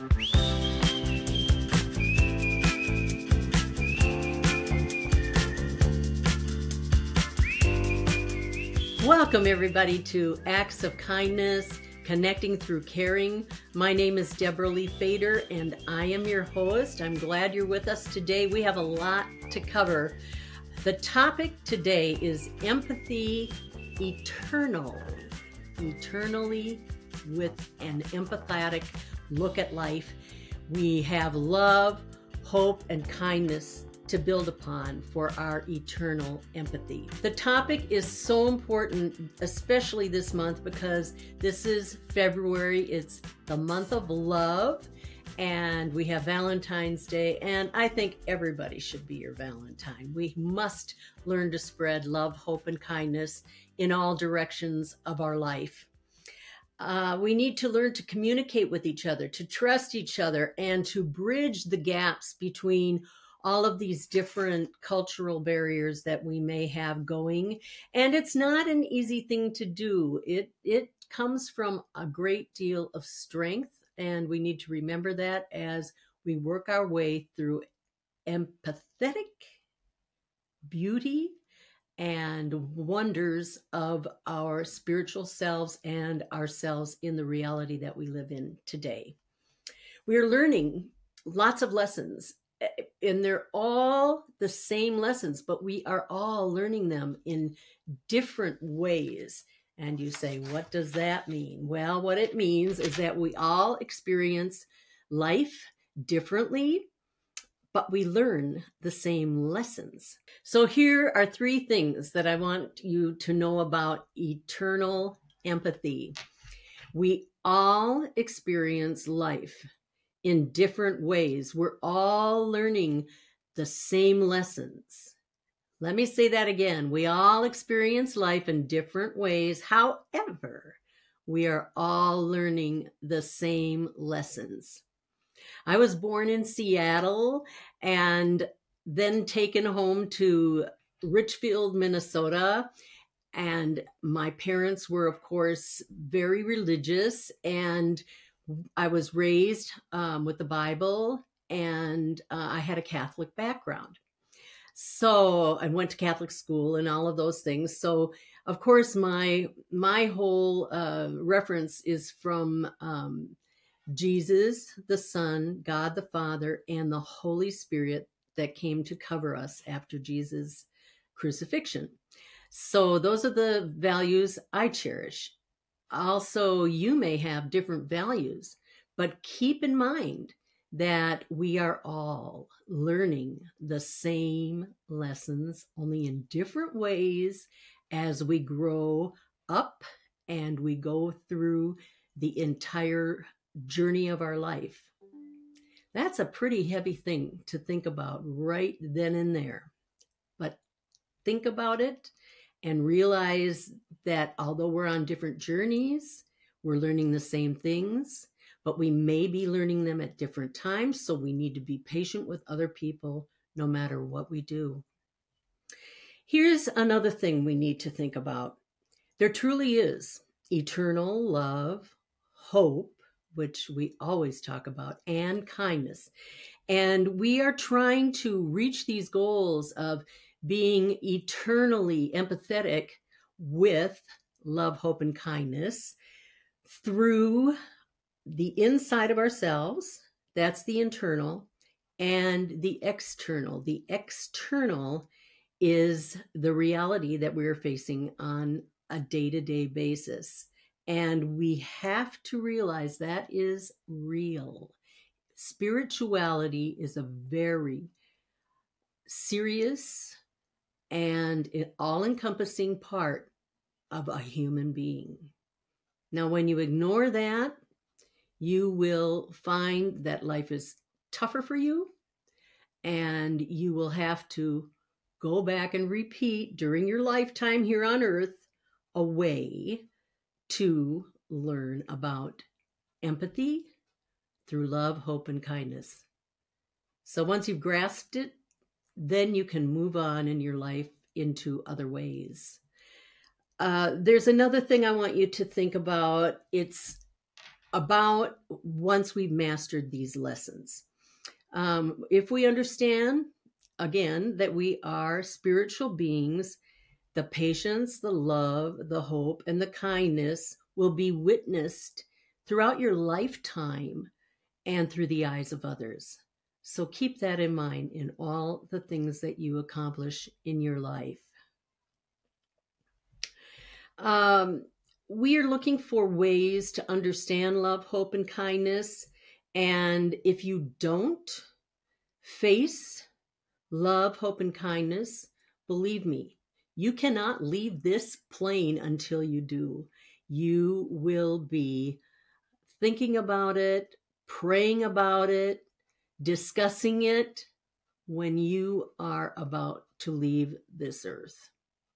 Welcome, everybody, to Acts of Kindness, Connecting Through Caring. My name is Deborah Lee Fader, and I am your host. I'm glad you're with us today. We have a lot to cover. The topic today is empathy eternally with an empathetic look at life. We have love, hope, and kindness to build upon for our eternal empathy. The topic is so important, especially this month, because this is February. It's the month of love, and we have Valentine's Day, and I think everybody should be your Valentine. We must learn to spread love, hope, and kindness in all directions of our life. We need to learn to communicate with each other, to trust each other, and to bridge the gaps between all of these different cultural barriers that we may have going. And it's not an easy thing to do. It comes from a great deal of strength, and we need to remember that as we work our way through empathetic beauty and wonders of our spiritual selves and ourselves in the reality that we live in today. We're learning lots of lessons, and they're all the same lessons, but we are all learning them in different ways. And you say, what does that mean? Well, what it means is that we all experience life differently, but we learn the same lessons. So here are 3 things that I want you to know about eternal empathy. We all experience life in different ways. We're all learning the same lessons. Let me say that again. We all experience life in different ways. However, we are all learning the same lessons. I was born in Seattle and then taken home to Richfield, Minnesota. And my parents were, of course, very religious, and I was raised with the Bible, and I had a Catholic background. So I went to Catholic school and all of those things. So, of course, my whole reference is from Jesus, the Son, God the Father, and the Holy Spirit that came to cover us after Jesus' crucifixion. So those are the values I cherish. Also, you may have different values, but keep in mind that we are all learning the same lessons, only in different ways as we grow up and we go through the entire journey of our life. That's a pretty heavy thing to think about right then and there. But think about it and realize that although we're on different journeys, we're learning the same things, but we may be learning them at different times. So we need to be patient with other people no matter what we do. Here's another thing we need to think about. There truly is eternal love, hope, which we always talk about, and kindness. And we are trying to reach these goals of being eternally empathetic with love, hope, and kindness through the inside of ourselves. That's the internal, and the external. The external is the reality that we're facing on a day-to-day basis. And we have to realize that is real. Spirituality is a very serious and all-encompassing part of a human being. Now, when you ignore that, you will find that life is tougher for you, and you will have to go back and repeat during your lifetime here on earth a way to learn about empathy through love, hope, and kindness. So once you've grasped it, then you can move on in your life into other ways. There's another thing I want you to think about. It's about once we've mastered these lessons. If we understand, again, that we are spiritual beings, the patience, the love, the hope, and the kindness will be witnessed throughout your lifetime and through the eyes of others. So keep that in mind in all the things that you accomplish in your life. We are looking for ways to understand love, hope, and kindness. And if you don't face love, hope, and kindness, believe me, you cannot leave this plane until you do. You will be thinking about it, praying about it, discussing it when you are about to leave this earth.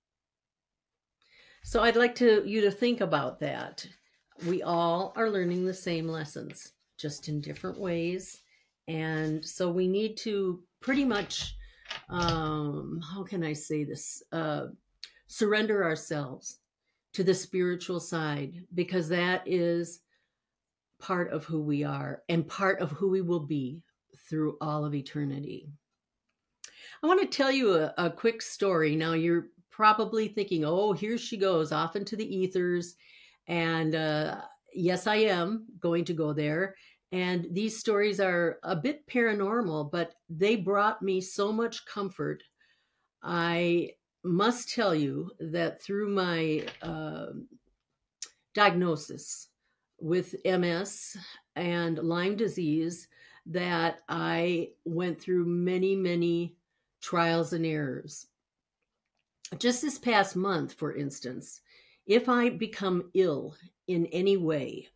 So I'd like you to think about that. We all are learning the same lessons, just in different ways. And so we need to pretty much, how can I say this? Surrender ourselves to the spiritual side, because that is part of who we are and part of who we will be through all of eternity. I want to tell you a quick story. Now, you're probably thinking, oh, here she goes off into the ethers. And yes, I am going to go there. And these stories are a bit paranormal, but they brought me so much comfort. I must tell you that through my diagnosis with MS and Lyme disease, that I went through many, many trials and errors. Just this past month, for instance, if I become ill in any way,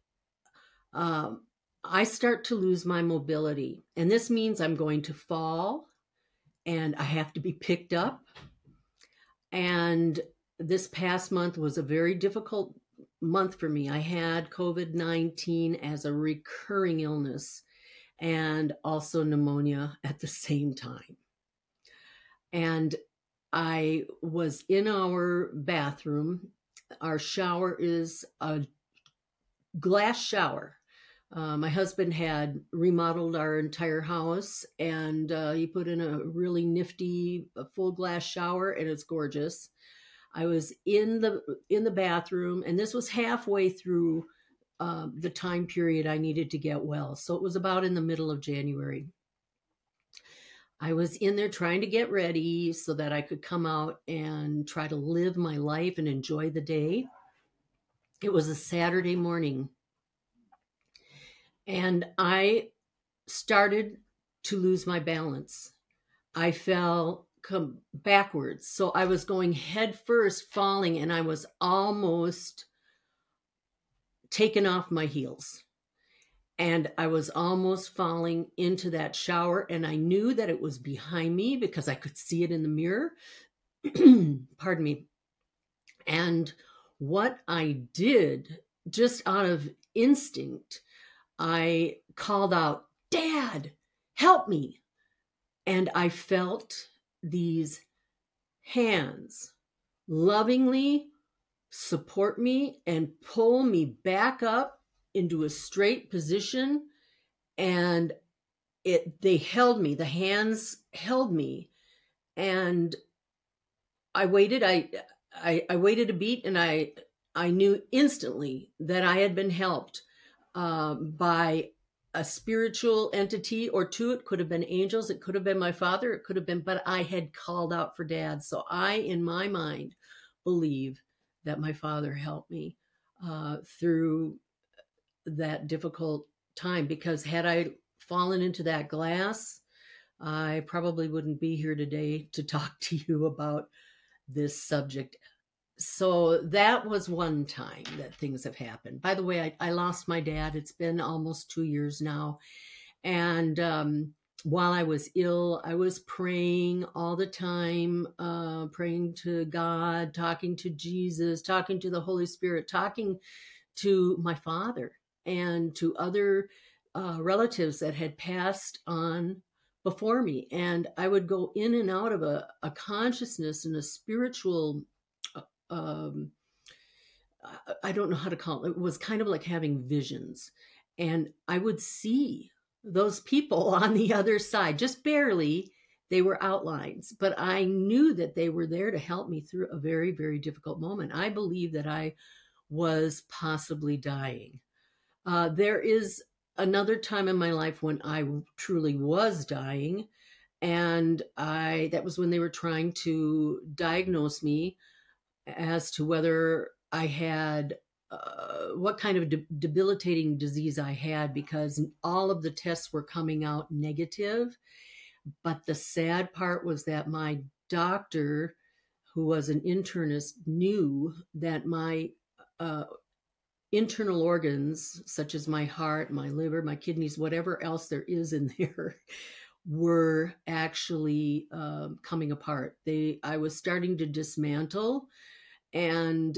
I start to lose my mobility. And this means I'm going to fall and I have to be picked up. And this past month was a very difficult month for me. I had COVID-19 as a recurring illness and also pneumonia at the same time. And I was in our bathroom. Our shower is a glass shower. My husband had remodeled our entire house, and he put in a really nifty full glass shower, and it's gorgeous. I was in the bathroom, and this was halfway through the time period I needed to get well. So it was about in the middle of January. I was in there trying to get ready so that I could come out and try to live my life and enjoy the day. It was a Saturday morning. And I started to lose my balance. I fell backwards. So I was going head first, falling, and I was almost taken off my heels. And I was almost falling into that shower, and I knew that it was behind me because I could see it in the mirror. Pardon me. And what I did, just out of instinct, I called out, "Dad, help me." And I felt these hands lovingly support me and pull me back up into a straight position. And they held me, the hands held me. And I waited, I waited a beat, and I knew instantly that I had been helped by a spiritual entity or two. It could have been angels, it could have been my father, it could have been, but I had called out for Dad. So I, in my mind, believe that my father helped me through that difficult time, because had I fallen into that glass, I probably wouldn't be here today to talk to you about this subject. So that was one time that things have happened. By the way, I lost my dad. It's been almost 2 years now. And while I was ill, I was praying all the time, praying to God, talking to Jesus, talking to the Holy Spirit, talking to my father and to other relatives that had passed on before me. And I would go in and out of a consciousness and a spiritual I don't know how to call it. It was kind of like having visions. And I would see those people on the other side, just barely. They were outlines, but I knew that they were there to help me through a very, very difficult moment. I believe that I was possibly dying. There is another time in my life when I truly was dying, and that was when they were trying to diagnose me as to whether I had what kind of debilitating disease I had, because all of the tests were coming out negative. But the sad part was that my doctor, who was an internist, knew that my uh, internal organs, such as my heart, my liver, my kidneys, whatever else there is in there, were actually coming apart. I was starting to dismantle, and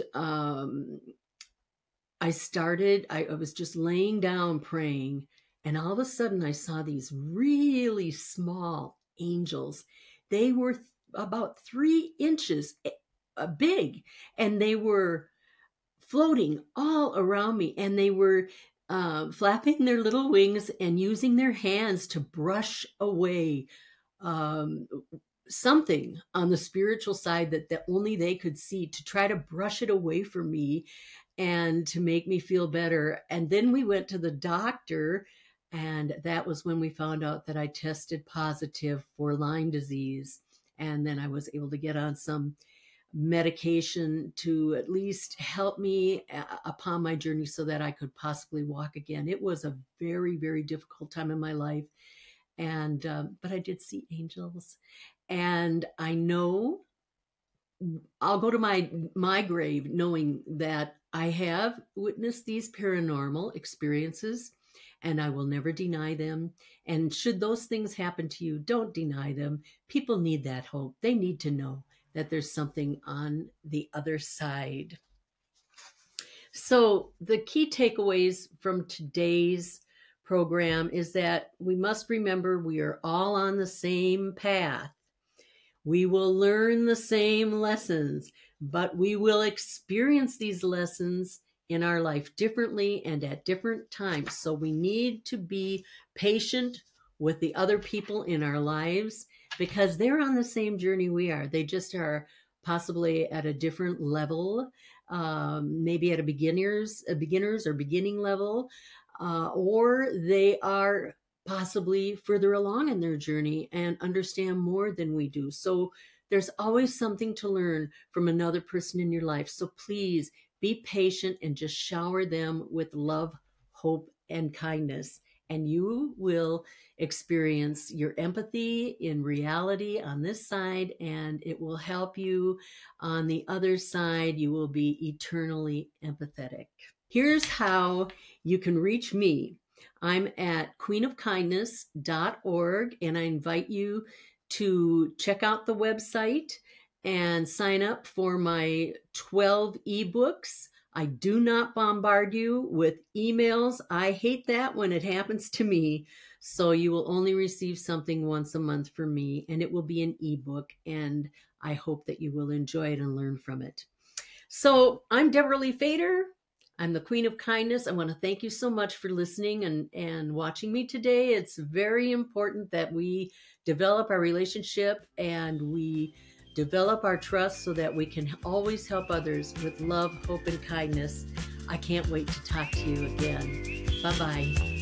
I was just laying down praying, and all of a sudden I saw these really small angels. They were about 3 inches big, and they were floating all around me, and they were flapping their little wings and using their hands to brush away um, something on the spiritual side that only they could see, to try to brush it away from me and to make me feel better. And then we went to the doctor, and that was when we found out that I tested positive for Lyme disease. And then I was able to get on some medication to at least help me upon my journey so that I could possibly walk again. It was a very, very difficult time in my life. And, but I did see angels, and I know I'll go to my grave knowing that I have witnessed these paranormal experiences, and I will never deny them. And should those things happen to you, don't deny them. People need that hope. They need to know that there's something on the other side. So the key takeaways from today's program is that we must remember we are all on the same path. We will learn the same lessons, but we will experience these lessons in our life differently and at different times. So we need to be patient with the other people in our lives, because they're on the same journey we are. They just are possibly at a different level, maybe at a beginners or beginning level, or they are possibly further along in their journey and understand more than we do. So there's always something to learn from another person in your life. So please be patient and just shower them with love, hope, and kindness. And you will experience your empathy in reality on this side, and it will help you on the other side. You will be eternally empathetic. Here's how you can reach me. I'm at queenofkindness.org, and I invite you to check out the website and sign up for my 12 ebooks. I do not bombard you with emails. I hate that when it happens to me. So you will only receive something once a month from me, and it will be an ebook, and I hope that you will enjoy it and learn from it. So I'm Deborah Lee Fader. I'm the Queen of Kindness. I want to thank you so much for listening and watching me today. It's very important that we develop our relationship and we develop our trust so that we can always help others with love, hope, and kindness. I can't wait to talk to you again. Bye-bye.